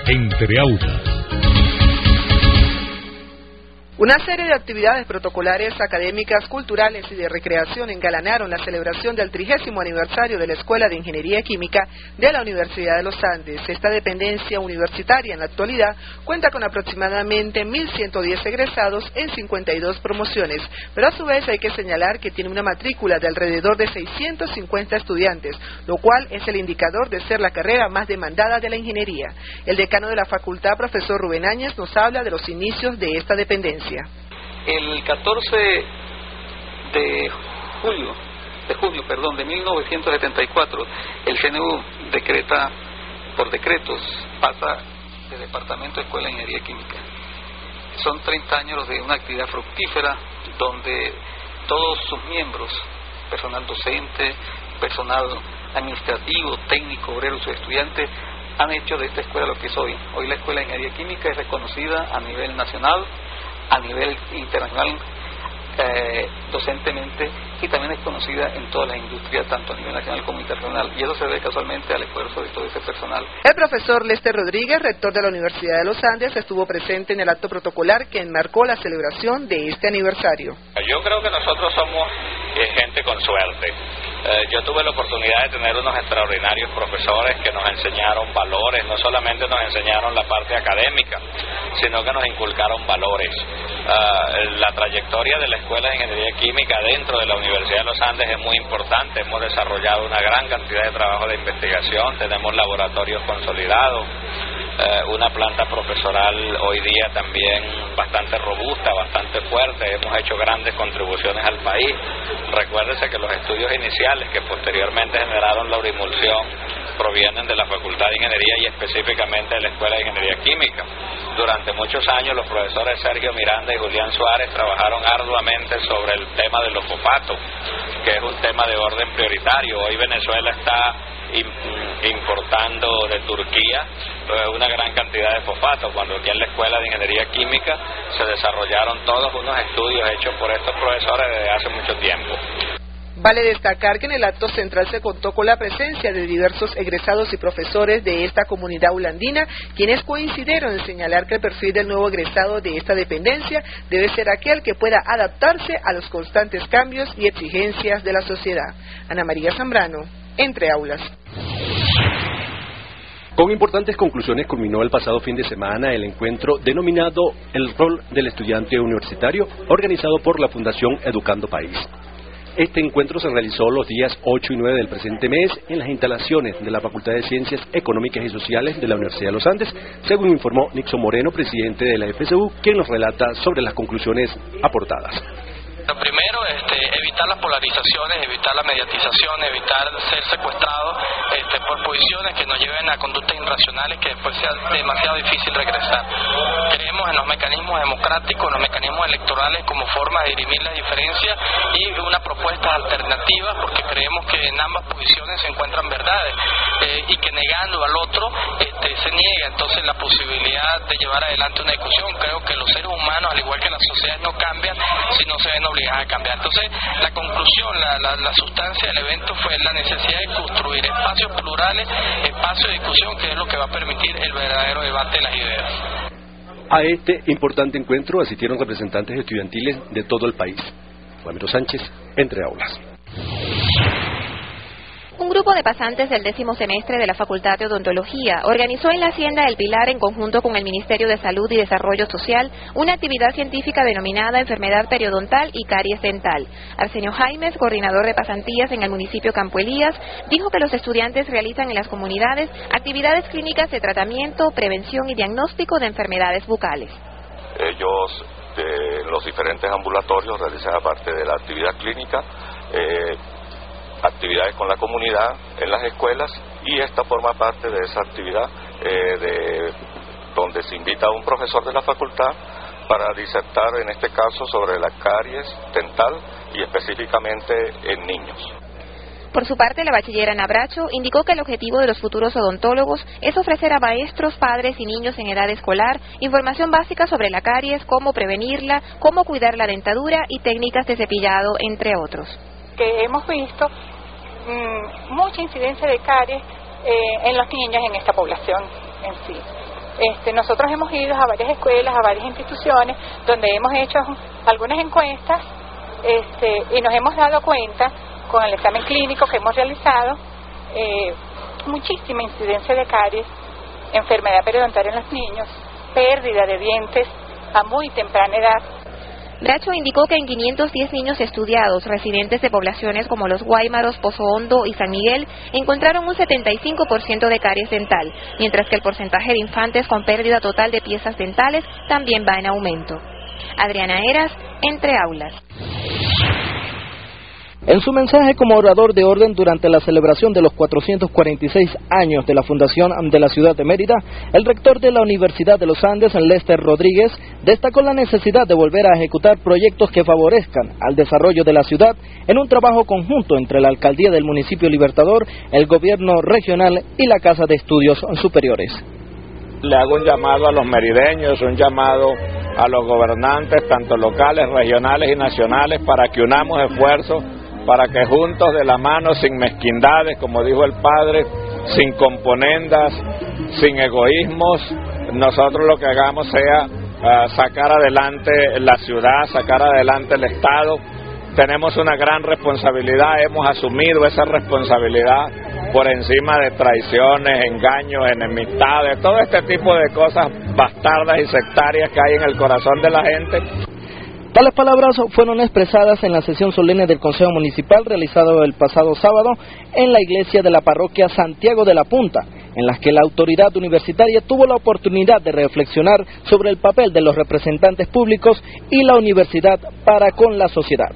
Entre Aulas. Una serie de actividades protocolares, académicas, culturales y de recreación engalanaron la celebración del 30º aniversario de la Escuela de Ingeniería Química de la Universidad de los Andes. Esta dependencia universitaria en la actualidad cuenta con aproximadamente 1.110 egresados en 52 promociones, pero a su vez hay que señalar que tiene una matrícula de alrededor de 650 estudiantes, lo cual es el indicador de ser la carrera más demandada de la ingeniería. El decano de la facultad, profesor Rubén Áñez, nos habla de los inicios de esta dependencia. El 14 de junio de 1974, el CNU decreta, por decretos, pasa de Departamento de Escuela de Ingeniería Química. Son 30 años de una actividad fructífera donde todos sus miembros, personal docente, personal administrativo, técnico, obreros y estudiantes, han hecho de esta escuela lo que es hoy. Hoy la Escuela de Ingeniería Química es reconocida a nivel nacional, a nivel internacional, docentemente, y también es conocida en todas las industrias, tanto a nivel nacional como internacional, y eso se debe casualmente al esfuerzo de todo ese personal. El profesor Lester Rodríguez, rector de la Universidad de los Andes, estuvo presente en el acto protocolar que enmarcó la celebración de este aniversario. Yo creo que nosotros somos gente con suerte. Yo tuve la oportunidad de tener unos extraordinarios profesores que nos enseñaron valores, no solamente nos enseñaron la parte académica, sino que nos inculcaron valores. La trayectoria de la Escuela de Ingeniería Química dentro de la Universidad de los Andes es muy importante. Hemos desarrollado una gran cantidad de trabajo de investigación, tenemos laboratorios consolidados, una planta profesoral hoy día también bastante robusta, bastante fuerte. Hemos hecho grandes contribuciones al país. Recuérdese que los estudios iniciales que posteriormente generaron la urimulsión provienen de la Facultad de Ingeniería y específicamente de la Escuela de Ingeniería Química. Durante muchos años los profesores Sergio Miranda y Julián Suárez trabajaron arduamente sobre el tema de los fosfatos, que es un tema de orden prioritario. Hoy Venezuela está importando de Turquía una gran cantidad de fosfatos, cuando aquí en la Escuela de Ingeniería Química se desarrollaron todos unos estudios hechos por estos profesores desde hace mucho tiempo. Vale destacar que en el acto central se contó con la presencia de diversos egresados y profesores de esta comunidad ulandina, quienes coincidieron en señalar que el perfil del nuevo egresado de esta dependencia debe ser aquel que pueda adaptarse a los constantes cambios y exigencias de la sociedad. Ana María Zambrano, Entre Aulas. Con importantes conclusiones culminó el pasado fin de semana el encuentro denominado El rol del estudiante universitario, organizado por la Fundación Educando País. Este encuentro se realizó los días 8 y 9 del presente mes en las instalaciones de la Facultad de Ciencias Económicas y Sociales de la Universidad de los Andes, según informó Nixon Moreno, presidente de la FSU, quien nos relata sobre las conclusiones aportadas. Lo primero, evitar las polarizaciones, evitar la mediatización, evitar ser secuestrados por posiciones que nos lleven a conductas irracionales que después sea demasiado difícil regresar. Creemos en los mecanismos democráticos, en los mecanismos electorales como forma de dirimir las diferencias y unas propuestas alternativas, porque creemos que en ambas posiciones se encuentran verdades y que negando al otro se niega entonces la posibilidad de llevar adelante una discusión. Creo que los seres humanos, al igual que las sociedades, no cambian si no se ven obligadas a cambiar. Entonces, la conclusión, la sustancia del evento fue la necesidad de construir espacios plurales, espacios de discusión, que es lo que va a permitir el verdadero debate de las ideas. A este importante encuentro asistieron representantes estudiantiles de todo el país. Ramiro Sánchez, Entre Aulas. Un grupo de pasantes del 10º semestre de la Facultad de Odontología organizó en la Hacienda del Pilar, en conjunto con el Ministerio de Salud y Desarrollo Social, una actividad científica denominada Enfermedad Periodontal y Caries Dental. Arsenio Jaimes, coordinador de pasantías en el municipio Campo Elías, dijo que los estudiantes realizan en las comunidades actividades clínicas de tratamiento, prevención y diagnóstico de enfermedades bucales. Ellos, en los diferentes ambulatorios, realizan, aparte de la actividad clínica, actividades con la comunidad en las escuelas, y esta forma parte de esa actividad donde se invita a un profesor de la facultad para disertar, en este caso, sobre la caries dental y específicamente en niños. Por su parte, la bachiller Ana Bracho indicó que el objetivo de los futuros odontólogos es ofrecer a maestros, padres y niños en edad escolar información básica sobre la caries, cómo prevenirla, cómo cuidar la dentadura y técnicas de cepillado, entre otros. Que hemos visto mucha incidencia de caries en los niños en esta población en sí. Nosotros hemos ido a varias escuelas, a varias instituciones, donde hemos hecho algunas encuestas y nos hemos dado cuenta, con el examen clínico que hemos realizado, muchísima incidencia de caries, enfermedad periodontal en los niños, pérdida de dientes a muy temprana edad. Bracho indicó que en 510 niños estudiados, residentes de poblaciones como Los Guáimaros, Pozo Hondo y San Miguel, encontraron un 75% de caries dental, mientras que el porcentaje de infantes con pérdida total de piezas dentales también va en aumento. Adriana Heras, Entre Aulas. En su mensaje como orador de orden durante la celebración de los 446 años de la fundación de la ciudad de Mérida, el rector de la Universidad de los Andes, Lester Rodríguez, destacó la necesidad de volver a ejecutar proyectos que favorezcan al desarrollo de la ciudad en un trabajo conjunto entre la alcaldía del municipio Libertador, el gobierno regional y la Casa de Estudios Superiores. Le hago un llamado a los merideños, un llamado a los gobernantes, tanto locales, regionales y nacionales, para que unamos esfuerzos, para que juntos de la mano, sin mezquindades, como dijo el padre, sin componendas, sin egoísmos, nosotros lo que hagamos sea sacar adelante la ciudad, sacar adelante el Estado. Tenemos una gran responsabilidad, hemos asumido esa responsabilidad por encima de traiciones, engaños, enemistades, todo este tipo de cosas bastardas y sectarias que hay en el corazón de la gente. Tales palabras fueron expresadas en la sesión solemne del Consejo Municipal realizado el pasado sábado en la iglesia de la parroquia Santiago de la Punta, en las que la autoridad universitaria tuvo la oportunidad de reflexionar sobre el papel de los representantes públicos y la universidad para con la sociedad.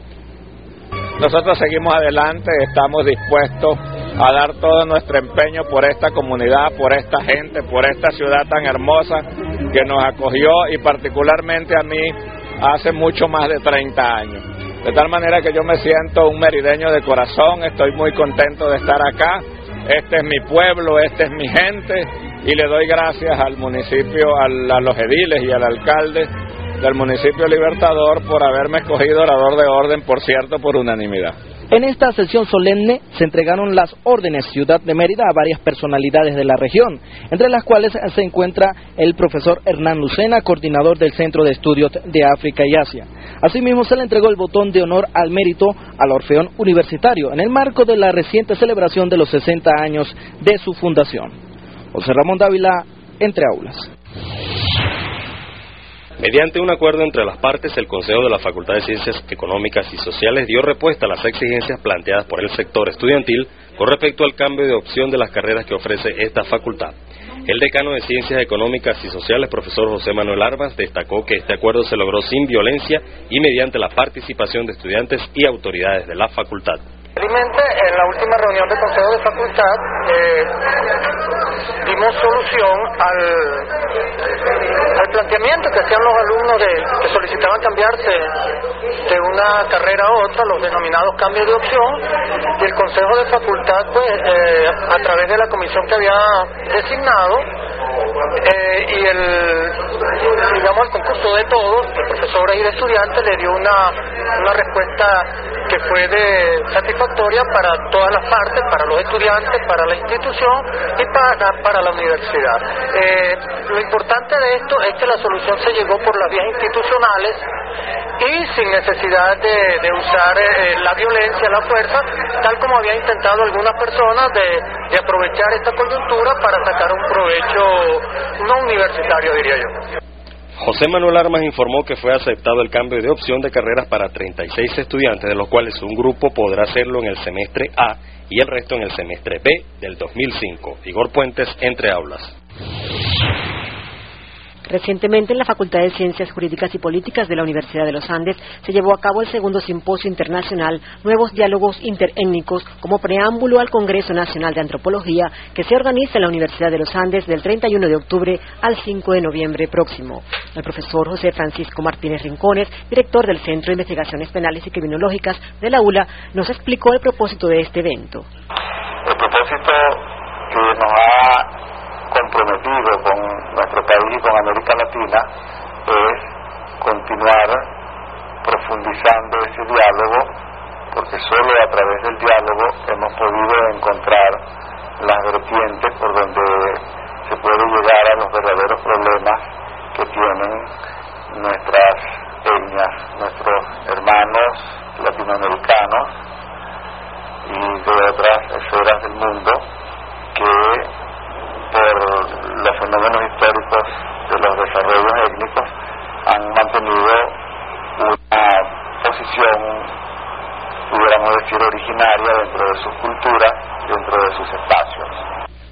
Nosotros seguimos adelante, estamos dispuestos a dar todo nuestro empeño por esta comunidad, por esta gente, por esta ciudad tan hermosa que nos acogió y particularmente a mí hace mucho más de 30 años. De tal manera que yo me siento un merideño de corazón, estoy muy contento de estar acá, este es mi pueblo, esta es mi gente y le doy gracias al municipio, a los ediles y al alcalde del municipio Libertador por haberme escogido orador de orden, por cierto, por unanimidad. En esta sesión solemne se entregaron las órdenes Ciudad de Mérida a varias personalidades de la región, entre las cuales se encuentra el profesor Hernán Lucena, coordinador del Centro de Estudios de África y Asia. Asimismo, se le entregó el botón de honor al mérito al Orfeón Universitario, en el marco de la reciente celebración de los 60 años de su fundación. José Ramón Dávila, Entre Aulas. Mediante un acuerdo entre las partes, el Consejo de la Facultad de Ciencias Económicas y Sociales dio respuesta a las exigencias planteadas por el sector estudiantil con respecto al cambio de opción de las carreras que ofrece esta facultad. El decano de Ciencias Económicas y Sociales, profesor José Manuel Armas, destacó que este acuerdo se logró sin violencia y mediante la participación de estudiantes y autoridades de la facultad. Felizmente, en la última reunión del Consejo de Facultad dimos solución al planteamiento que hacían los alumnos que solicitaban cambiarse de una carrera a otra, los denominados cambios de opción, y el Consejo de Facultad, pues, a través de la comisión que había designado, y el concurso de todos, de profesores y de estudiantes, le dio una respuesta que fue satisfactoria para todas las partes, para los estudiantes, para la institución y para la universidad. Lo importante de esto es que la solución se llegó por las vías institucionales y sin necesidad de usar la violencia, la fuerza, tal como había intentado algunas personas de aprovechar esta coyuntura para sacar un provecho no universitario, diría yo. José Manuel Armas informó que fue aceptado el cambio de opción de carreras para 36 estudiantes, de los cuales un grupo podrá hacerlo en el semestre A y el resto en el semestre B del 2005. Igor Puentes, Entre Aulas. Recientemente, en la Facultad de Ciencias Jurídicas y Políticas de la Universidad de los Andes se llevó a cabo el segundo simposio internacional Nuevos Diálogos Interétnicos como preámbulo al Congreso Nacional de Antropología que se organiza en la Universidad de los Andes del 31 de octubre al 5 de noviembre próximo. El profesor José Francisco Martínez Rincones, director del Centro de Investigaciones Penales y Criminológicas de la ULA, nos explicó el propósito de este evento. El propósito que nos ha comprometido con nuestro país y con América Latina es continuar profundizando ese diálogo, porque solo a través del diálogo hemos podido encontrar las vertientes por donde se puede llegar a los verdaderos problemas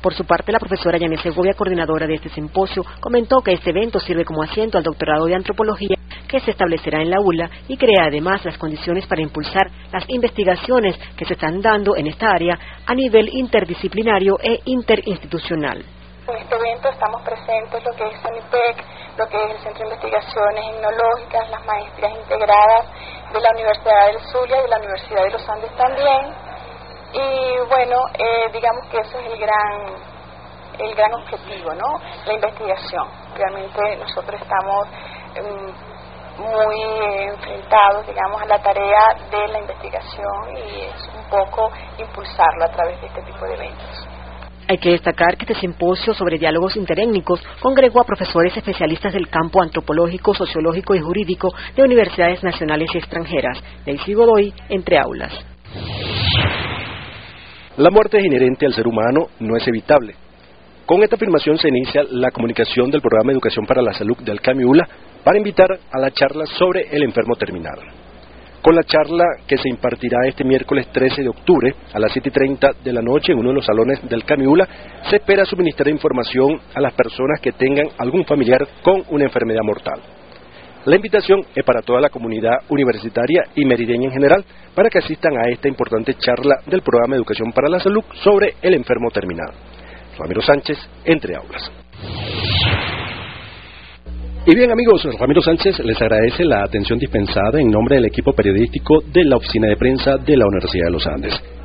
Por su parte, la profesora Yané Segovia, coordinadora de este simposio, comentó que este evento sirve como asiento al doctorado de antropología que se establecerá en la ULA y crea además las condiciones para impulsar las investigaciones que se están dando en esta área a nivel interdisciplinario e interinstitucional. En este evento estamos presentes lo que es SONIPEC, lo que es el Centro de Investigaciones Etnológicas, las maestrías integradas de la Universidad del Zulia y de la Universidad de los Andes también. Y bueno, digamos que eso es el gran objetivo, ¿no? La investigación. Realmente nosotros estamos muy enfrentados, digamos, a la tarea de la investigación y es un poco impulsarlo a través de este tipo de eventos. Hay que destacar que este simposio sobre diálogos interétnicos congregó a profesores especialistas del campo antropológico, sociológico y jurídico de universidades nacionales y extranjeras. Daisy Godoy, Entre Aulas. La muerte es inherente al ser humano, no es evitable. Con esta afirmación se inicia la comunicación del programa de Educación para la Salud del CAMIULA para invitar a la charla sobre el enfermo terminal. Con la charla que se impartirá este miércoles 13 de octubre a las 7:30 de la noche en uno de los salones del CAMIULA, se espera suministrar información a las personas que tengan algún familiar con una enfermedad mortal. La invitación es para toda la comunidad universitaria y merideña en general para que asistan a esta importante charla del programa de Educación para la Salud sobre el enfermo terminal. Ramiro Sánchez, Entre Aulas. Y bien amigos, Ramiro Sánchez les agradece la atención dispensada en nombre del equipo periodístico de la Oficina de Prensa de la Universidad de los Andes.